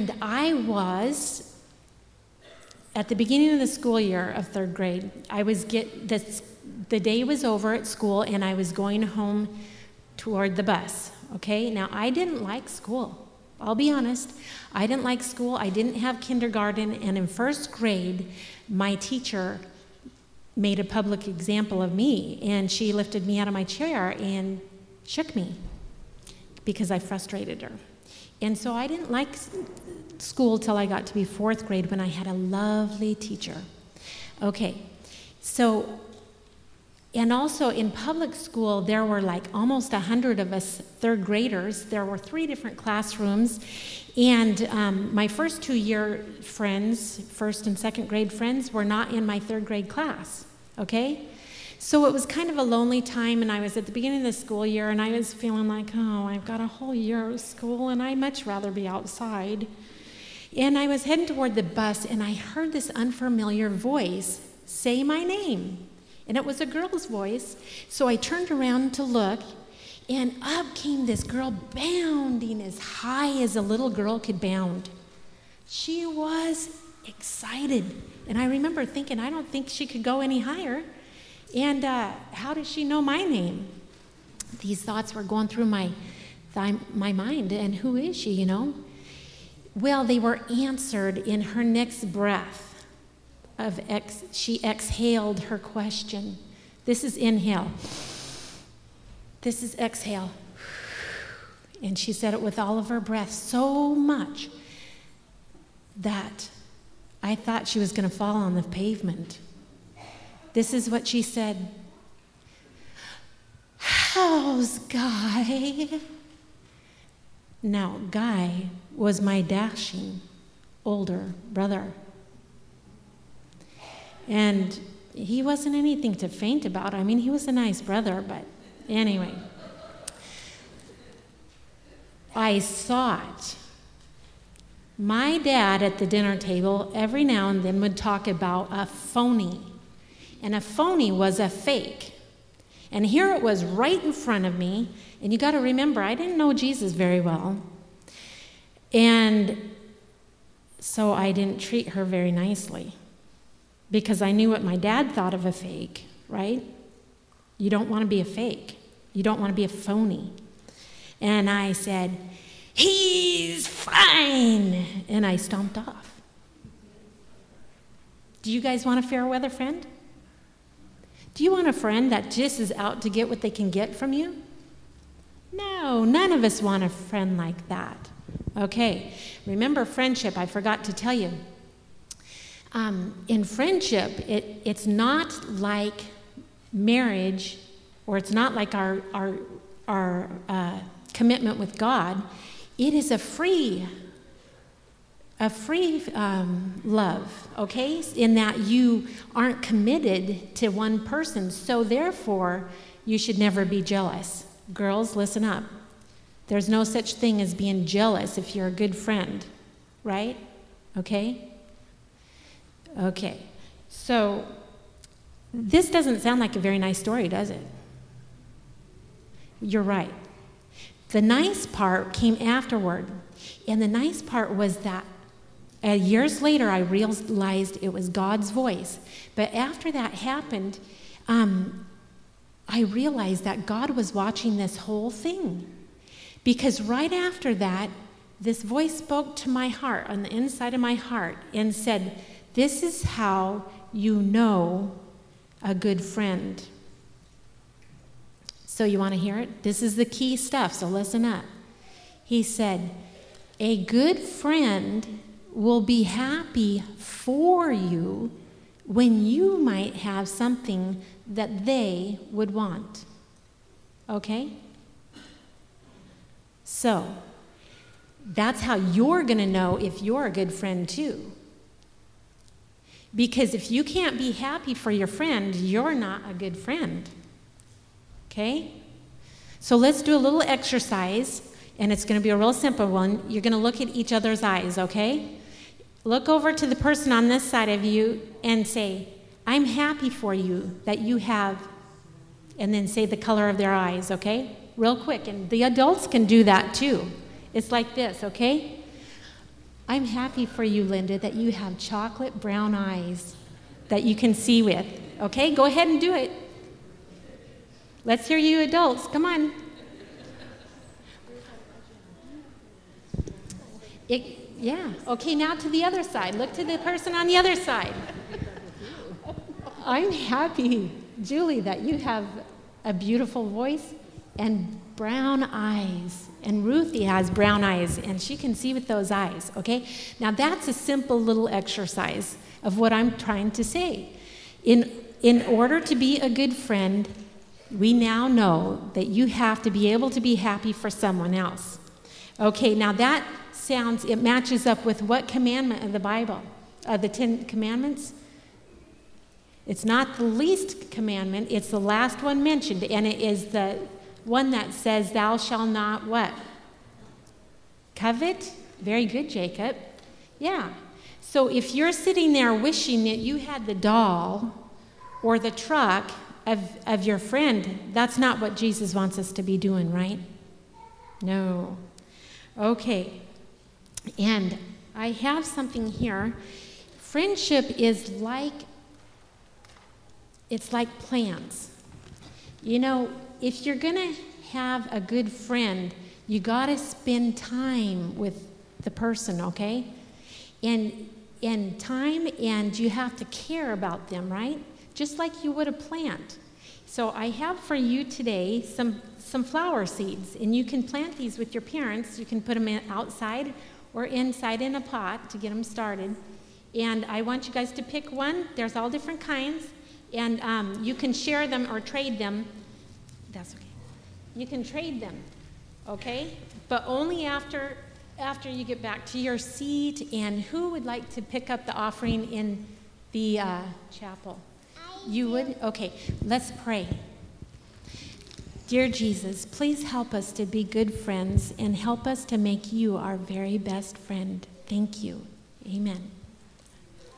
And I was, at the beginning of the school year of third grade, the day was over at school and I was going home toward the bus, okay? Now, I didn't like school. I'll be honest. I didn't like school. I didn't have kindergarten. And in first grade, my teacher made a public example of me. And she lifted me out of my chair and shook me because I frustrated her. And so I didn't like school till I got to be fourth grade when I had a lovely teacher. Okay, so, and also in public school, there were like almost 100 of us third graders. There were 3 different classrooms. And my first 2-year friends, first and second grade friends, were not in my third grade class, okay? So it was kind of a lonely time, and I was at the beginning of the school year, and I was feeling like, oh, I've got a whole year of school, and I'd much rather be outside. And I was heading toward the bus, and I heard this unfamiliar voice say my name. And it was a girl's voice. So I turned around to look, and up came this girl bounding as high as a little girl could bound. She was excited. And I remember thinking, I don't think she could go any higher. And how does she know my name? These thoughts were going through my mind. And who is she, you know? Well, they were answered in her next breath. She exhaled her question. This is inhale. This is exhale. And she said it with all of her breath so much that I thought she was going to fall on the pavement. This is what she said. How's Guy? Now, Guy was my dashing older brother. And he wasn't anything to faint about. I mean, he was a nice brother, but anyway. I saw it. My dad at the dinner table every now and then would talk about a phony. And a phony was a fake. And here it was right in front of me. And you got to remember, I didn't know Jesus very well. And so I didn't treat her very nicely. Because I knew what my dad thought of a fake, right? You don't want to be a fake. You don't want to be a phony. And I said, he's fine. And I stomped off. Do you guys want a fair weather friend? Do you want a friend that just is out to get what they can get from you? No, none of us want a friend like that. Okay, remember friendship, I forgot to tell you. In friendship, it's not like marriage, or it's not like our commitment with God. It is a free love, okay? In that you aren't committed to one person, so therefore you should never be jealous. Girls, listen up. There's no such thing as being jealous if you're a good friend, right? Okay? Okay, so this doesn't sound like a very nice story, does it? You're right. The nice part came afterward, and the nice part was that years later I realized it was God's voice. But after that happened, I realized that God was watching this whole thing. Because right after that, this voice spoke to my heart, on the inside of my heart, and said, this is how you know a good friend. So you want to hear it? This is the key stuff, so listen up. He said, a good friend will be happy for you when you might have something that they would want. Okay? So, that's how you're going to know if you're a good friend too. Because if you can't be happy for your friend, you're not a good friend. Okay? So let's do a little exercise, and it's going to be a real simple one. You're going to look at each other's eyes, okay? Look over to the person on this side of you and say, I'm happy for you that you have, and then say the color of their eyes, okay? Real quick, and the adults can do that too. It's like this, okay? I'm happy for you, Linda, that you have chocolate brown eyes that you can see with. Okay, go ahead and do it. Let's hear you adults. Come on. Yeah. Okay, now to the other side. Look to the person on the other side. I'm happy, Julie, that you have a beautiful voice and brown eyes. And Ruthie has brown eyes, and she can see with those eyes, okay? Now, that's a simple little exercise of what I'm trying to say. In order to be a good friend, we now know that you have to be able to be happy for someone else. Okay, now that it matches up with what commandment of the Bible? The 10 Commandments? It's not the least commandment, it's the last one mentioned, and it is the one that says, thou shalt not what? Covet? Very good, Jacob. Yeah. So if you're sitting there wishing that you had the doll or the truck of your friend, that's not what Jesus wants us to be doing, right? No. Okay. And I have something here. Friendship is like plants. You know, if you're going to have a good friend, you got to spend time with the person, okay? And time, and you have to care about them, right? Just like you would a plant. So I have for you today some flower seeds, and you can plant these with your parents. You can put them outside or inside in a pot to get them started. And I want you guys to pick one. There's all different kinds. And you can share them or trade them. That's okay. You can trade them, okay? But only after you get back to your seat. And who would like to pick up the offering in the chapel? You would? Okay, let's pray. Dear Jesus, please help us to be good friends and help us to make you our very best friend. Thank you. Amen.